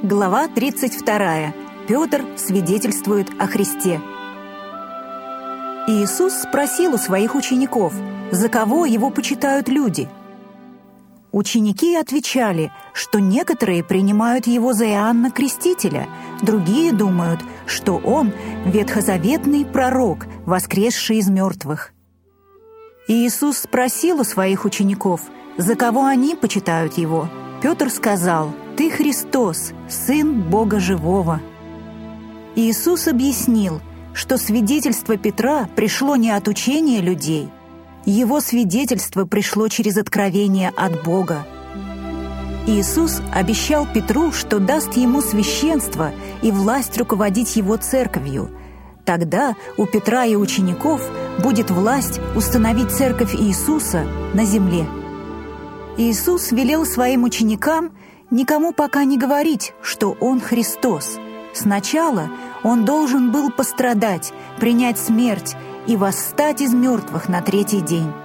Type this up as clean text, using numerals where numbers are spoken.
Глава 32. Петр свидетельствует о Христе. Иисус спросил у своих учеников, за кого его почитают люди. Ученики отвечали, что некоторые принимают его за Иоанна Крестителя, другие думают, что он ветхозаветный пророк, воскресший из мертвых. Иисус спросил у своих учеников, за кого они почитают его. Петр сказал: «Ты Христос, Сын Бога Живого». Иисус объяснил, что свидетельство Петра пришло не от учения людей, его свидетельство пришло через откровение от Бога. Иисус обещал Петру, что даст ему священство и власть руководить его церковью. Тогда у Петра и учеников будет власть установить церковь Иисуса на земле. Иисус велел своим ученикам никому пока не говорить, что Он Христос. Сначала Он должен был пострадать, принять смерть и восстать из мертвых на третий день.